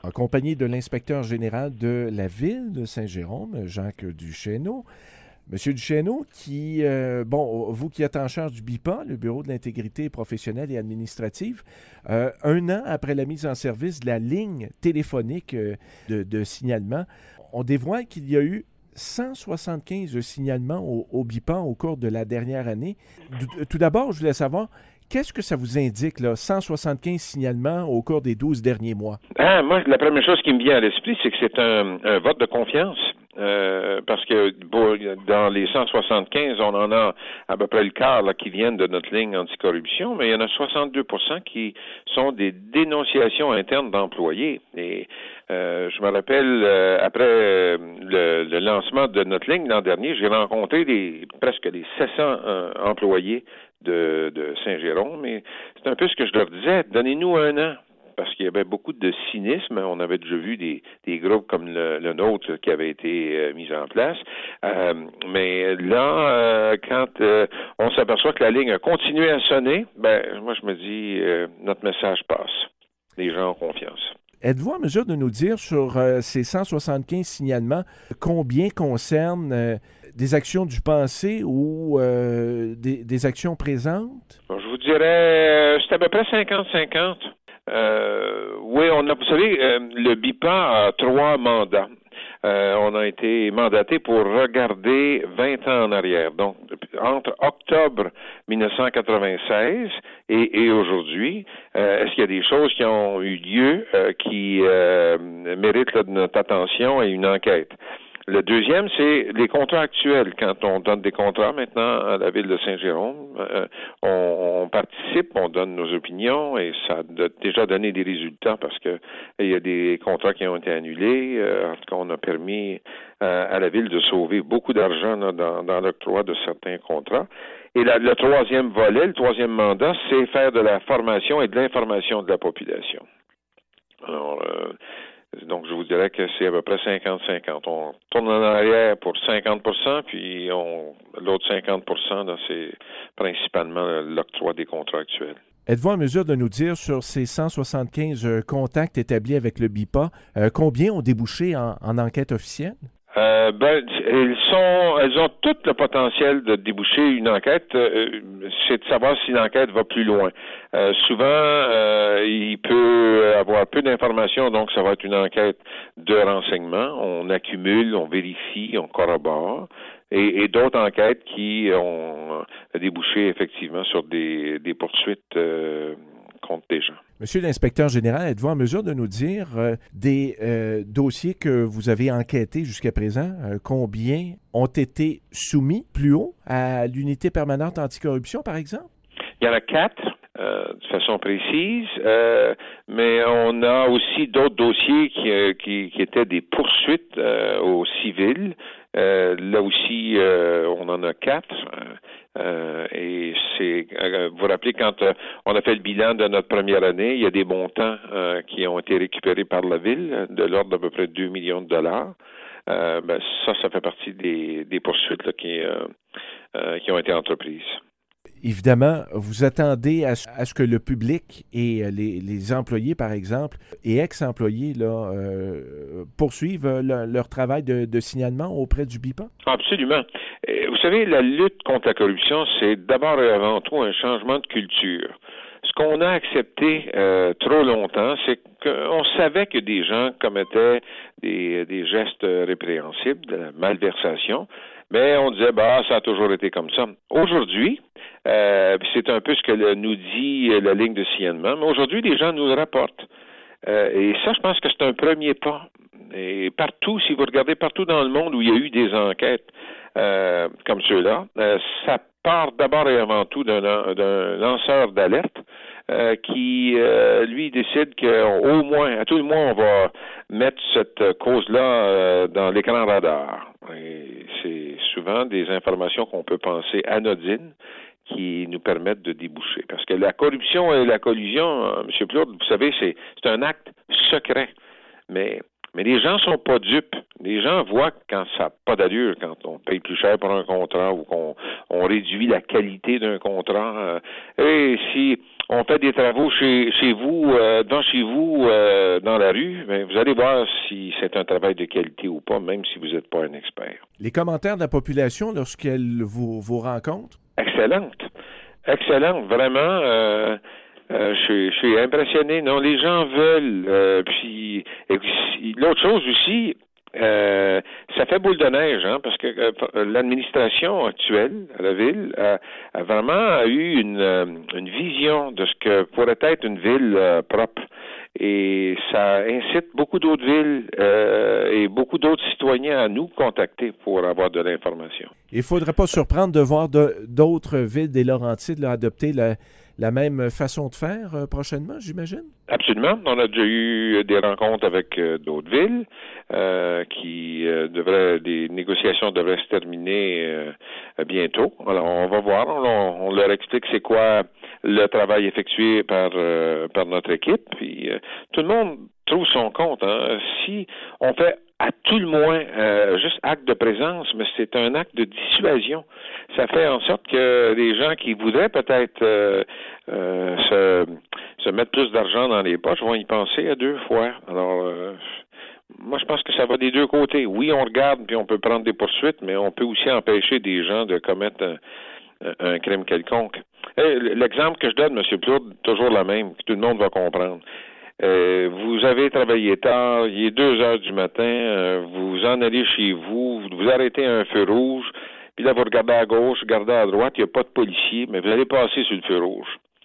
accompagné de l'inspecteur général de la ville de Saint-Jérôme, Jacques Duchesneau. Monsieur Duchesneau, vous qui êtes en charge du BIPA, le Bureau de l'intégrité professionnelle et administrative, un an après la mise en service de la ligne téléphonique de signalement, on dévoile qu'il y a eu 175 signalements au BIPA au cours de la dernière année. Tout d'abord, je voulais savoir, qu'est-ce que ça vous indique, là, 175 signalements au cours des 12 derniers mois? Moi, la première chose qui me vient à l'esprit, c'est que c'est un vote de confiance. Parce que dans les 175, on en a à peu près le quart là, qui viennent de notre ligne anticorruption, mais il y en a 62% qui sont des dénonciations internes d'employés. Et je me rappelle, après le lancement de notre ligne l'an dernier, j'ai rencontré presque les 700 employés de Saint-Jérôme, et c'est un peu ce que je leur disais, donnez-nous un an. Parce qu'il y avait beaucoup de cynisme. On avait déjà vu des groupes comme le nôtre qui avaient été mis en place. Mais là, quand on s'aperçoit que la ligne a continué à sonner, moi je me dis, notre message passe. Les gens ont confiance. Êtes-vous en mesure de nous dire sur ces 175 signalements, combien concernent des actions du passé ou des actions présentes? Je vous dirais, c'est à peu près 50-50. Oui, vous savez, le BIPA a 3 mandats. On a été mandaté pour regarder 20 ans en arrière. Donc, entre octobre 1996 et aujourd'hui, est-ce qu'il y a des choses qui ont eu lieu qui méritent de notre attention et une enquête? Le deuxième, c'est les contrats actuels. Quand on donne des contrats maintenant à la ville de Saint-Jérôme, on participe, on donne nos opinions et ça a déjà donné des résultats parce que il y a des contrats qui ont été annulés. En tout cas, on a permis à la ville de sauver beaucoup d'argent là, dans l'octroi de certains contrats. Et le troisième volet, le troisième mandat, c'est faire de la formation et de l'information de la population. Alors, donc, je vous dirais que c'est à peu près 50-50. On tourne en arrière pour 50%, puis l'autre 50%, là, c'est principalement l'octroi des contrats actuels. Êtes-vous en mesure de nous dire sur ces 175 contacts établis avec le BIPA, combien ont débouché en enquête officielle? Elles ont tout le potentiel de déboucher une enquête. C'est de savoir si l'enquête va plus loin. Souvent, il peut avoir peu d'informations, donc ça va être une enquête de renseignement. On accumule, on vérifie, on corrobore. Et d'autres enquêtes qui ont débouché effectivement sur des poursuites contre des gens. Monsieur l'inspecteur général, êtes-vous en mesure de nous dire des dossiers que vous avez enquêtés jusqu'à présent, combien ont été soumis plus haut à l'unité permanente anticorruption, par exemple? Il y en a 4. De façon précise, mais on a aussi d'autres dossiers qui étaient des poursuites au civil. Là aussi, on en a 4. Et c'est, vous vous rappelez, quand on a fait le bilan de notre première année, il y a des montants qui ont été récupérés par la ville, de l'ordre d'à peu près 2 millions de dollars. Ça fait partie des poursuites là, qui ont été entreprises. Évidemment, vous attendez à ce que le public et les employés, par exemple, et ex-employés là, poursuivent leur travail de signalement auprès du BIPA? Absolument. Vous savez, la lutte contre la corruption, c'est d'abord et avant tout un changement de culture. Ce qu'on a accepté trop longtemps, c'est qu'on savait que des gens commettaient des gestes répréhensibles, de la malversation, mais on disait, ça a toujours été comme ça. Aujourd'hui, c'est un peu ce que nous dit la ligne de signalement, mais aujourd'hui, les gens nous le rapportent. Et ça, je pense que c'est un premier pas. Et partout, si vous regardez partout dans le monde où il y a eu des enquêtes comme ceux-là, ça part d'abord et avant tout d'un lanceur d'alerte qui, lui, décide qu'au moins, à tout le moins, on va mettre cette cause-là dans l'écran radar. Et c'est souvent des informations qu'on peut penser anodines qui nous permettent de déboucher. Parce que la corruption et la collusion, M. Plourde, vous savez, c'est un acte secret. Mais les gens sont pas dupes. Les gens voient quand ça n'a pas d'allure, quand on paye plus cher pour un contrat ou qu'on réduit la qualité d'un contrat. Et si on fait des travaux chez vous, devant chez vous, dans la rue, bien, vous allez voir si c'est un travail de qualité ou pas, même si vous n'êtes pas un expert. Les commentaires de la population lorsqu'elle vous rencontre? Excellente. Excellente, vraiment. Je suis impressionné. Non, les gens veulent. Puis l'autre chose aussi, ça fait boule de neige, hein, parce que l'administration actuelle à la ville a vraiment eu une vision de ce que pourrait être une ville propre. Et ça incite beaucoup d'autres villes et beaucoup d'autres citoyens à nous contacter pour avoir de l'information. Il ne faudrait pas surprendre de voir d'autres villes des Laurentides là, adopter la même façon de faire prochainement, j'imagine? Absolument. On a déjà eu des rencontres avec d'autres villes des négociations devraient se terminer bientôt. Alors, on va voir. On leur explique c'est quoi le travail effectué par notre équipe. Puis tout le monde trouve son compte. Hein. Si on fait à tout le moins juste acte de présence, mais c'est un acte de dissuasion. Ça fait en sorte que les gens qui voudraient peut-être se mettre plus d'argent dans les poches vont y penser à deux fois. Alors, moi, je pense que ça va des deux côtés. Oui, on regarde puis on peut prendre des poursuites, mais on peut aussi empêcher des gens de commettre un crime quelconque. L'exemple que je donne, M. Plourde, toujours le même, que tout le monde va comprendre. Vous avez travaillé tard, il est 2 heures du matin, vous en allez chez vous, vous arrêtez à un feu rouge, puis là, vous regardez à gauche, regardez à droite, il n'y a pas de policier, mais vous allez passer sur le feu rouge.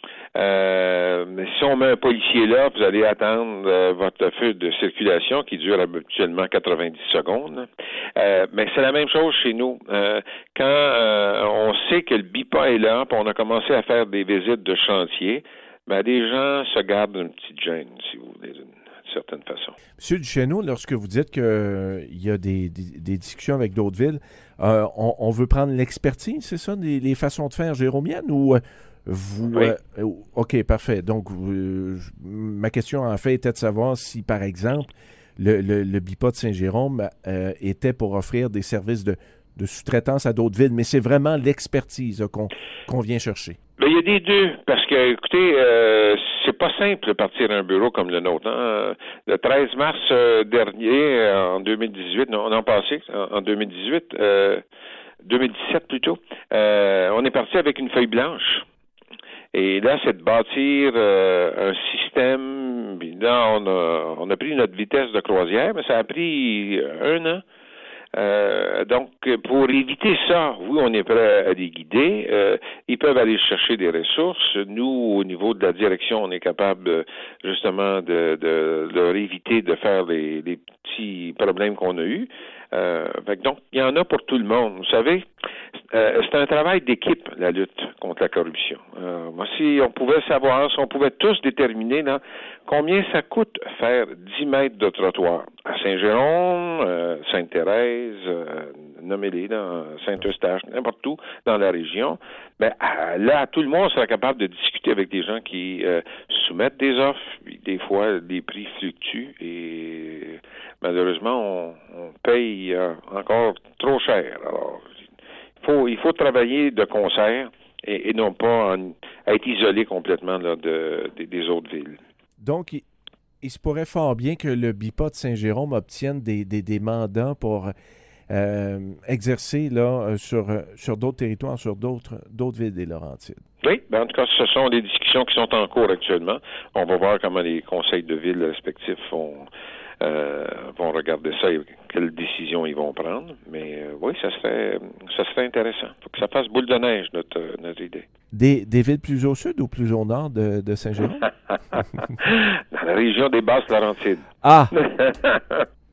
Mais si on met un policier là, vous allez attendre votre feu de circulation qui dure habituellement 90 secondes. Mais c'est la même chose chez nous. Quand on sait que le BIPA est là, puis on a commencé à faire des visites de chantier, ben, des gens se gardent une petite gêne, si vous voulez, d'une certaine façon. Monsieur Duchesneau, lorsque vous dites qu'il y a des discussions avec d'autres villes, on veut prendre l'expertise, c'est ça, les façons de faire jérômiennes, ou vous... Oui. OK, parfait. Donc, ma question, en fait, était de savoir si, par exemple, le BIPA de Saint-Jérôme était pour offrir des services de sous-traitance à d'autres villes, mais c'est vraiment l'expertise qu'on vient chercher. Bien, il y a des deux, parce que, écoutez, c'est pas simple de partir un bureau comme le nôtre. Hein? Le 13 mars dernier, en 2018, non, l'an passé, en 2018, 2017 plutôt, on est parti avec une feuille blanche. Et là, c'est de bâtir un système. Là, on a pris notre vitesse de croisière, mais ça a pris 1 an. Donc, pour éviter ça, oui, on est prêt à les guider. Ils peuvent aller chercher des ressources. Nous, au niveau de la direction, on est capable justement de leur éviter de faire les petits problèmes qu'on a eus. Donc, il y en a pour tout le monde. Vous savez, c'est un travail d'équipe, la lutte contre la corruption. Moi, si on pouvait savoir, si on pouvait tous déterminer là, combien ça coûte faire 10 mètres de trottoir à Saint-Jérôme, Sainte-Thérèse, nommez-les, dans Saint-Eustache, n'importe où dans la région, ben, là, tout le monde sera capable de discuter avec des gens qui soumettent des offres. Des fois, les prix fluctuent et malheureusement, on paye encore trop cher. Alors, il faut travailler de concert et non pas être isolé complètement là, des autres villes. Donc, il se pourrait fort bien que le BIPA de Saint-Jérôme obtienne des mandats pour exercer là, sur d'autres territoires, sur d'autres villes des Laurentides. Oui, ben en tout cas, ce sont des discussions qui sont en cours actuellement. On va voir comment les conseils de ville respectifs vont regarder ça et quelles décisions ils vont prendre. Mais oui, ça serait intéressant. Il faut que ça fasse boule de neige, notre idée. Des villes plus au sud ou plus au nord de Saint-Jérôme? Dans la région des Basses-Laurentides. Ah!